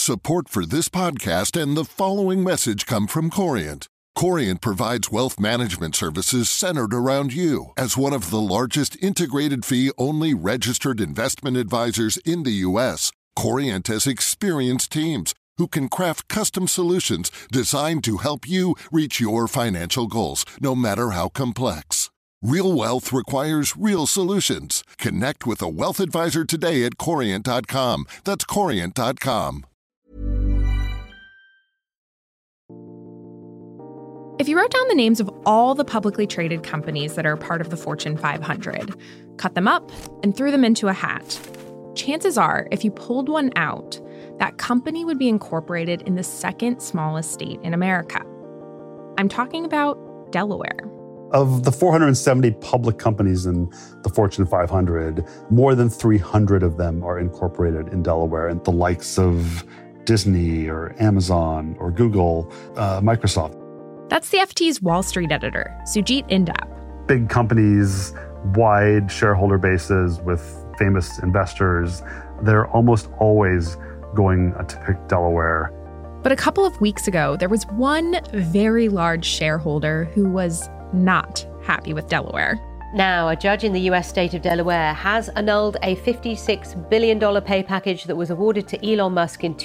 Support for this podcast and the following message come from Corient. Corient provides wealth management services centered around you. As one of the largest integrated fee-only registered investment advisors in the U.S., Corient has experienced teams who can craft custom solutions designed to help you reach your financial goals, no matter how complex. Real wealth requires real solutions. Connect with a wealth advisor today at Corient.com. That's Corient.com. If you wrote down the names of all the publicly traded companies that are part of the Fortune 500, cut them up, and threw them into a hat, chances are, if you pulled one out, that company would be incorporated in the second smallest state in America. I'm talking about Delaware. Of the 470 public companies in the Fortune 500, more than 300 of them are incorporated in Delaware, and the likes of Disney or Amazon or Google, Microsoft. That's the FT's Wall Street editor, Sujit Indap. Big companies, wide shareholder bases with famous investors, they're almost always going to pick Delaware. But a couple of weeks ago, there was one very large shareholder who was not happy with Delaware. Now, a judge in the US state of Delaware has annulled a $56 billion pay package that was awarded to Elon Musk in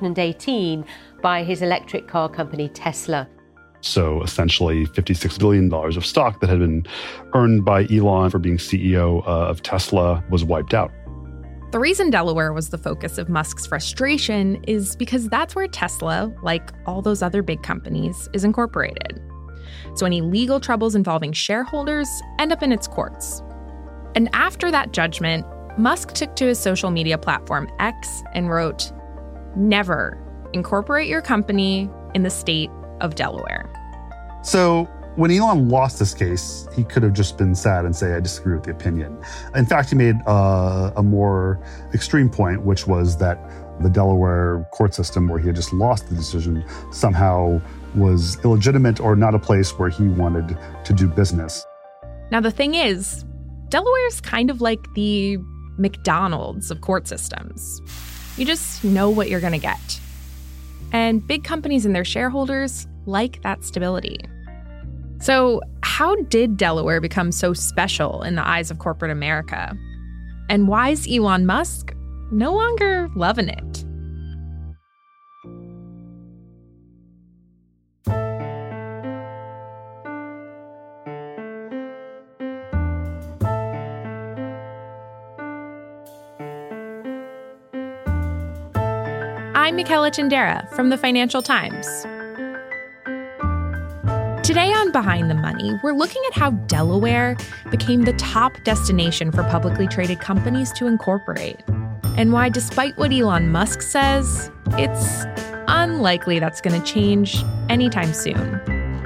2018 by his electric car company Tesla. So essentially $56 billion of stock that had been earned by Elon for being CEO of Tesla was wiped out. The reason Delaware was the focus of Musk's frustration is because that's where Tesla, like all those other big companies, is incorporated. So any legal troubles involving shareholders end up in its courts. And after that judgment, Musk took to his social media platform X and wrote, "Never incorporate your company in the state of Delaware." So when Elon lost this case, he could have just been sad and say, I disagree with the opinion. In fact, he made a more extreme point, which was that the Delaware court system, where he had just lost the decision, somehow was illegitimate or not a place where he wanted to do business. Now, the thing is, Delaware's kind of like the McDonald's of court systems. You just know what you're going to get. And big companies and their shareholders like that stability. So how did Delaware become so special in the eyes of corporate America? And why is Elon Musk no longer loving it? I'm Michaela Tindera from the Financial Times. Today on Behind the Money, we're looking at how Delaware became the top destination for publicly traded companies to incorporate, and why, despite what Elon Musk says, it's unlikely that's going to change anytime soon.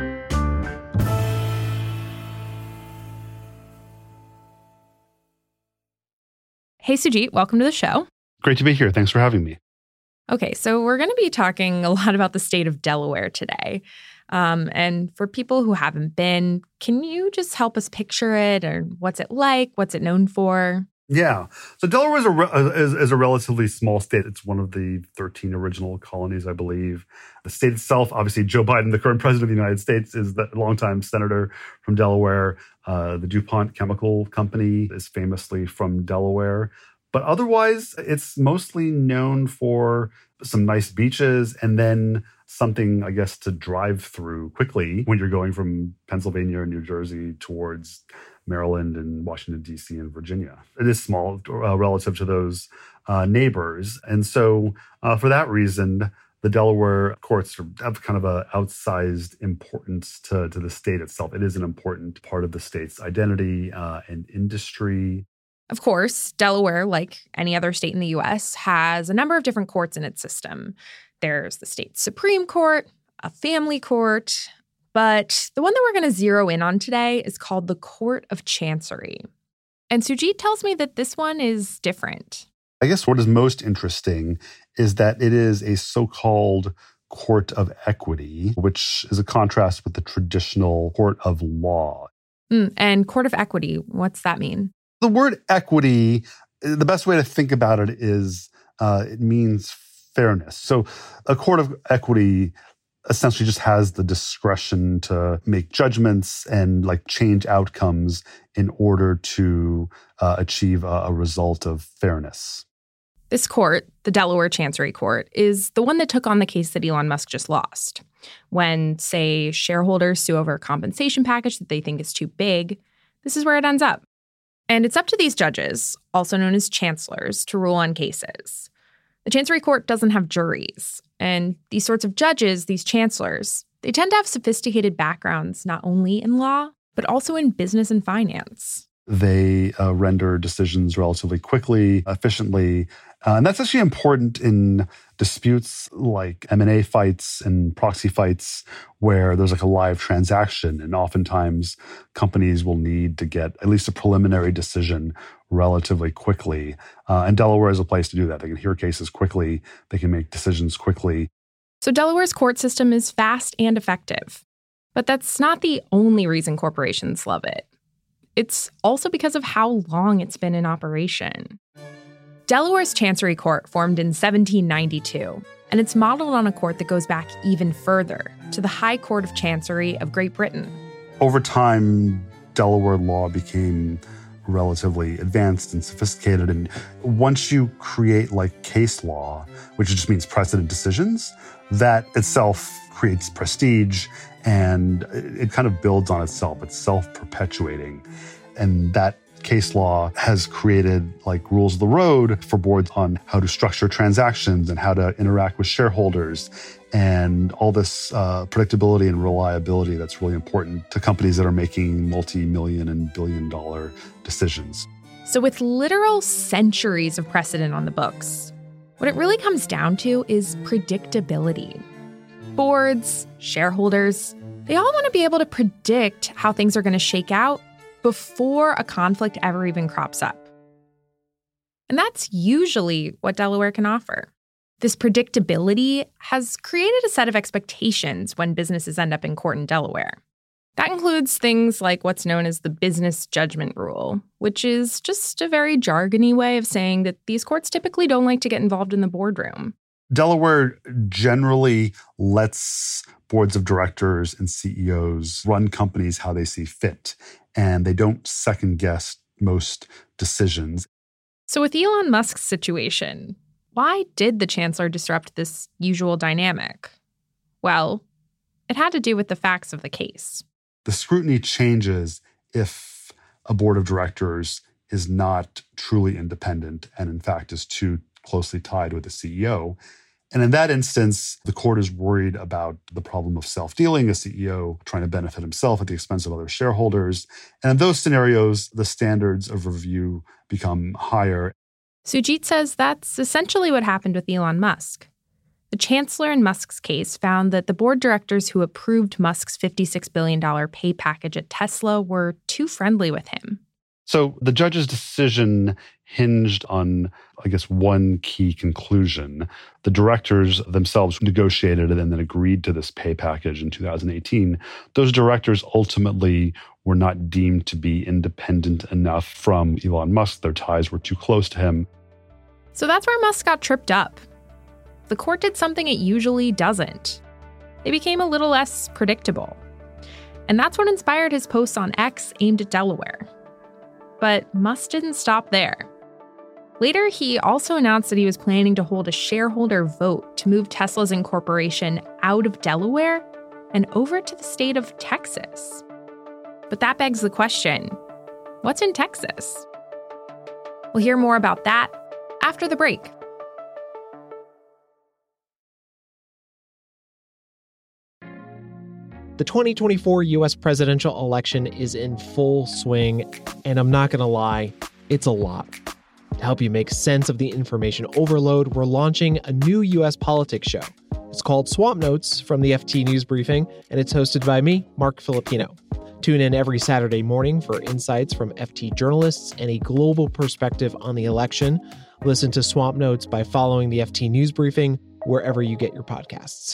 Hey, Sujit, welcome to the show. Great to be here. Thanks for having me. Okay, so we're going to be talking a lot about the state of Delaware today. And for people who haven't been, can you just help us picture it, or what's it like? What's it known for? Yeah. So Delaware is a relatively small state. It's one of the 13 original colonies, I believe. The state itself, obviously, Joe Biden, the current president of the United States, is the longtime senator from Delaware. The DuPont Chemical Company is famously from Delaware. But otherwise, it's mostly known for some nice beaches and then something, I guess, to drive through quickly when you're going from Pennsylvania and New Jersey towards Maryland and Washington, D.C. and Virginia. It is small relative to those neighbors. And so for that reason, the Delaware courts have kind of an outsized importance to the state itself. It is an important part of the state's identity and industry. Of course, Delaware, like any other state in the U.S., has a number of different courts in its system. There's the state Supreme Court, a family court, but the one that we're going to zero in on today is called the Court of Chancery. And Sujit tells me that this one is different. I guess what is most interesting is that it is a so-called court of equity, which is a contrast with the traditional court of law. And court of equity, what's that mean? The word equity, the best way to think about it is it means fairness. So a court of equity essentially just has the discretion to make judgments and like change outcomes in order to achieve a result of fairness. This court, the Delaware Chancery Court, is the one that took on the case that Elon Musk just lost. When, say, shareholders sue over a compensation package that they think is too big, this is where it ends up. And it's up to these judges, also known as chancellors, to rule on cases. The Chancery Court doesn't have juries. And these sorts of judges, these chancellors, they tend to have sophisticated backgrounds not only in law, but also in business and finance. They render decisions relatively quickly, efficiently. And that's actually important in disputes like M&A fights and proxy fights where there's like a live transaction. And oftentimes companies will need to get at least a preliminary decision relatively quickly. And Delaware is a place to do that. They can hear cases quickly. They can make decisions quickly. So Delaware's court system is fast and effective. But that's not the only reason corporations love it. It's also because of how long it's been in operation. Delaware's Chancery Court formed in 1792, and it's modeled on a court that goes back even further, to the High Court of Chancery of Great Britain. Over time, Delaware law became relatively advanced and sophisticated. And once you create like case law, which just means precedent decisions, that itself creates prestige and it kind of builds on itself. It's self-perpetuating. And that case law has created like rules of the road for boards on how to structure transactions and how to interact with shareholders and all this predictability and reliability that's really important to companies that are making multi-million and billion-dollar decisions. So with literal centuries of precedent on the books, what it really comes down to is predictability. Boards, shareholders, they all want to be able to predict how things are going to shake out before a conflict ever even crops up. And that's usually what Delaware can offer. This predictability has created a set of expectations when businesses end up in court in Delaware. That includes things like what's known as the business judgment rule, which is just a very jargony way of saying that these courts typically don't like to get involved in the boardroom. Delaware generally lets boards of directors and CEOs run companies how they see fit, and they don't second-guess most decisions. So with Elon Musk's situation, why did the chancellor disrupt this usual dynamic? Well, it had to do with the facts of the case. The scrutiny changes if a board of directors is not truly independent and, in fact, is too closely tied with the CEO. And in that instance, the court is worried about the problem of self-dealing, a CEO trying to benefit himself at the expense of other shareholders. And in those scenarios, the standards of review become higher. Sujit says that's essentially what happened with Elon Musk. The chancellor in Musk's case found that the board directors who approved Musk's $56 billion pay package at Tesla were too friendly with him. So the judge's decision hinged on, I guess, one key conclusion. The directors themselves negotiated and then agreed to this pay package in 2018. Those directors ultimately were not deemed to be independent enough from Elon Musk. Their ties were too close to him. So that's where Musk got tripped up. The court did something it usually doesn't. They became a little less predictable. And that's what inspired his posts on X aimed at Delaware. But Musk didn't stop there. Later, he also announced that he was planning to hold a shareholder vote to move Tesla's incorporation out of Delaware and over to the state of Texas. But that begs the question, what's in Texas? We'll hear more about that after the break. The 2024 U.S. presidential election is in full swing, and I'm not going to lie, it's a lot. To help you make sense of the information overload, we're launching a new U.S. politics show. It's called Swamp Notes from the FT News Briefing, and it's hosted by me, Mark Filipino. Tune in every Saturday morning for insights from FT journalists and a global perspective on the election. Listen to Swamp Notes by following the FT News Briefing wherever you get your podcasts.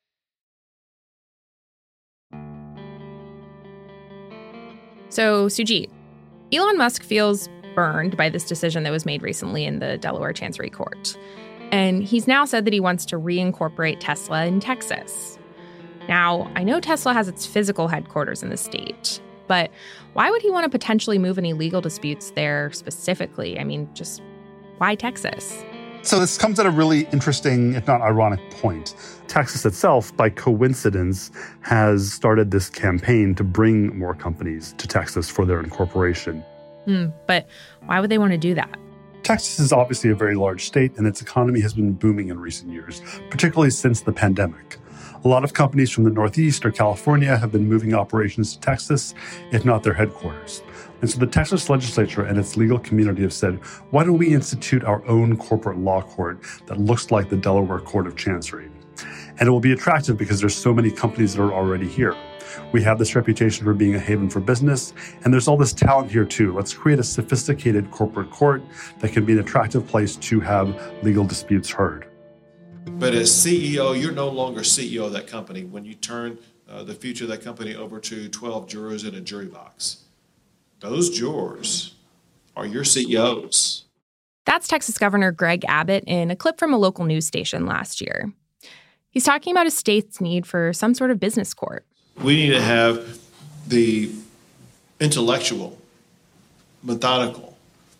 So, Sujit, Elon Musk feels burned by this decision that was made recently in the Delaware Chancery Court. And he's now said that he wants to reincorporate Tesla in Texas. Now, I know Tesla has its physical headquarters in the state, but why would he want to potentially move any legal disputes there specifically? I mean, just why Texas? So this comes at a really interesting, if not ironic, point. Texas itself, by coincidence, has started this campaign to bring more companies to Texas for their incorporation. But why would they want to do that? Texas is obviously a very large state, and its economy has been booming in recent years, particularly since the pandemic. A lot of companies from the Northeast or California have been moving operations to Texas, if not their headquarters. And so the Texas legislature and its legal community have said, why don't we institute our own corporate law court that looks like the Delaware Court of Chancery? And it will be attractive because there's so many companies that are already here. We have this reputation for being a haven for business, and there's all this talent here too. Let's create a sophisticated corporate court that can be an attractive place to have legal disputes heard. But as CEO, you're no longer CEO of that company when you turn the future of that company over to 12 jurors in a jury box. Those jurors are your CEOs. That's Texas Governor Greg Abbott in a clip from a local news station last year. He's talking about his state's need for some sort of business court. We need to have the intellectual, methodical,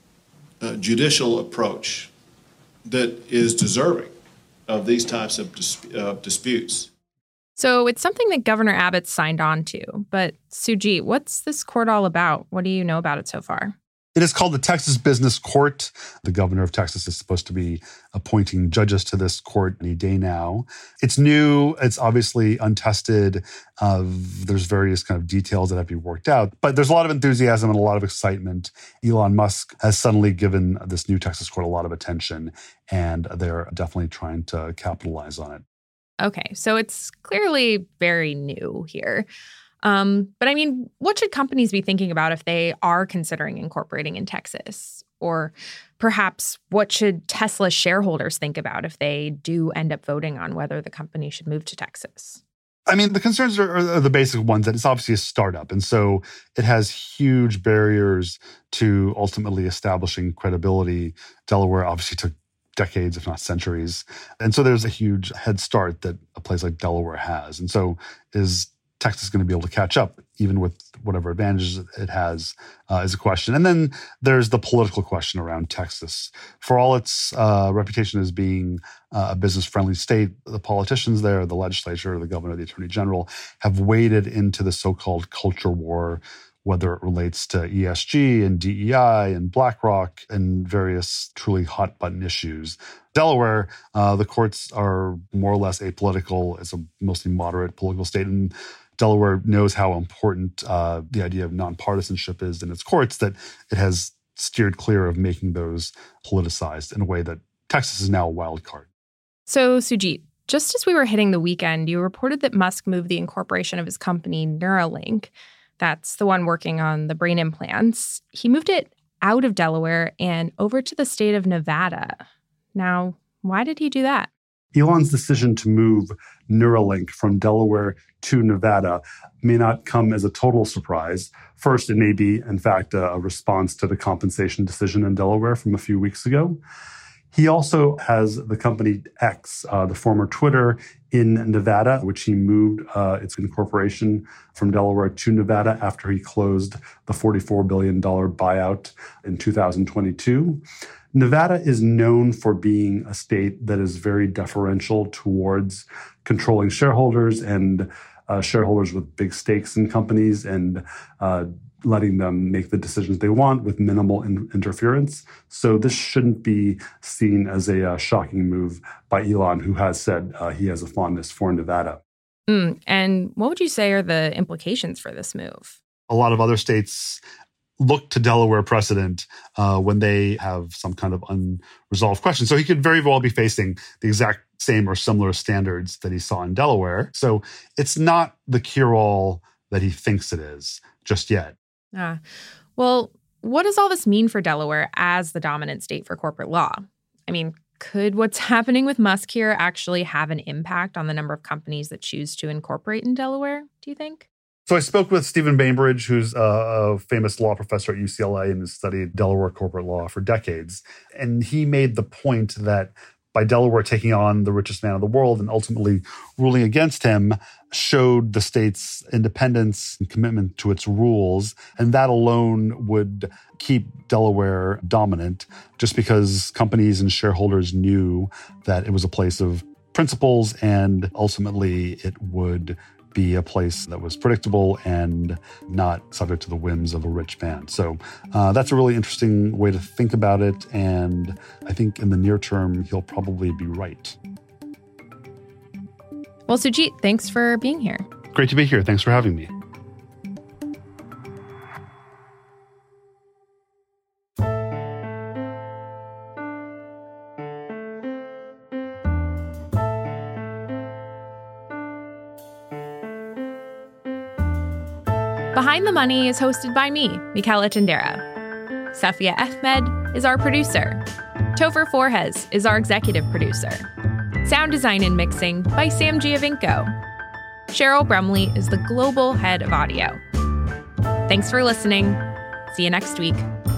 judicial approach that is deserving of these types of disputes. So it's something that Governor Abbott signed on to. But Sujit, what's this court all about? What do you know about it so far? It is called the Texas Business Court. The governor of Texas is supposed to be appointing judges to this court any day now. It's new. It's obviously untested. There's various kind of details that have to be worked out. But there's a lot of enthusiasm and a lot of excitement. Elon Musk has suddenly given this new Texas court a lot of attention, and they're definitely trying to capitalize on it. Okay, so it's clearly very new here. But I mean, what should companies be thinking about if they are considering incorporating in Texas? Or perhaps what should Tesla shareholders think about if they do end up voting on whether the company should move to Texas? I mean, the concerns are the basic ones, that it's obviously a startup. And so it has huge barriers to ultimately establishing credibility. Delaware obviously took decades, if not centuries. And so there's a huge head start that a place like Delaware has. And so is Texas going to be able to catch up, even with whatever advantages it has, is a question. And then there's the political question around Texas. For all its reputation as being a business-friendly state, the politicians there, the legislature, the governor, the attorney general, have waded into the so-called culture war, whether it relates to ESG and DEI and BlackRock and various truly hot-button issues. Delaware, the courts are more or less apolitical. It's a mostly moderate political state, and Delaware knows how important the idea of nonpartisanship is in its courts, that it has steered clear of making those politicized in a way that Texas is now a wild card. So, Sujit, just as we were hitting the weekend, you reported that Musk moved the incorporation of his company Neuralink. That's the one working on the brain implants. He moved it out of Delaware and over to the state of Nevada. Now, why did he do that? Elon's decision to move Neuralink from Delaware to Nevada may not come as a total surprise. First, it may be, in fact, a response to the compensation decision in Delaware from a few weeks ago. He also has the company X, the former Twitter, in Nevada, which he moved its incorporation from Delaware to Nevada after he closed the $44 billion buyout in 2022. Nevada is known for being a state that is very deferential towards controlling shareholders and shareholders with big stakes in companies and letting them make the decisions they want with minimal interference. So this shouldn't be seen as a shocking move by Elon, who has said he has a fondness for Nevada. And what would you say are the implications for this move? A lot of other states look to Delaware precedent when they have some kind of unresolved question. So he could very well be facing the exact same or similar standards that he saw in Delaware. So it's not the cure-all that he thinks it is just yet. Well, what does all this mean for Delaware as the dominant state for corporate law? I mean, could what's happening with Musk here actually have an impact on the number of companies that choose to incorporate in Delaware, do you think? So I spoke with Stephen Bainbridge, who's a famous law professor at UCLA and has studied Delaware corporate law for decades. And he made the point that by Delaware taking on the richest man in the world and ultimately ruling against him, showed the state's independence and commitment to its rules. And that alone would keep Delaware dominant, just because companies and shareholders knew that it was a place of principles, and ultimately it would be a place that was predictable and not subject to the whims of a rich man. So that's a really interesting way to think about it. And I think in the near term, he'll probably be right. Well, Sujit, thanks for being here. Great to be here. Thanks for having me. Behind the Money is hosted by me, Michaela Tindera. Safia Ahmed is our producer. Topher Forhez is our executive producer. Sound design and mixing by Sam Giovinco. Cheryl Brumley is the global head of audio. Thanks for listening. See you next week.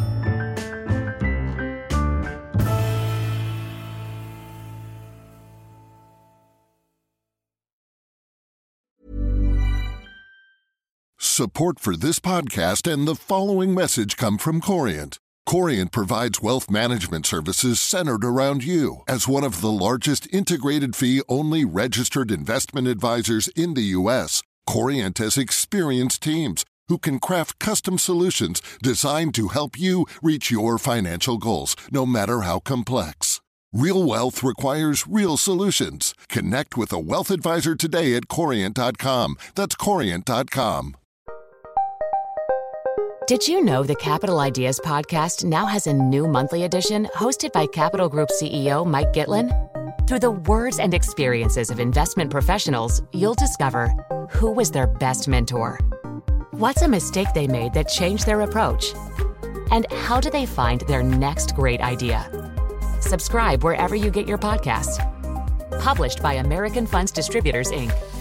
Support for this podcast and the following message come from Corient. Corient provides wealth management services centered around you. As one of the largest integrated fee-only registered investment advisors in the U.S., Corient has experienced teams who can craft custom solutions designed to help you reach your financial goals, no matter how complex. Real wealth requires real solutions. Connect with a wealth advisor today at Corient.com. That's Corient.com. Did you know the Capital Ideas podcast now has a new monthly edition hosted by Capital Group CEO Mike Gitlin? Through the words and experiences of investment professionals, you'll discover who was their best mentor, what's a mistake they made that changed their approach, and how do they find their next great idea. Subscribe wherever you get your podcasts. Published by American Funds Distributors, Inc.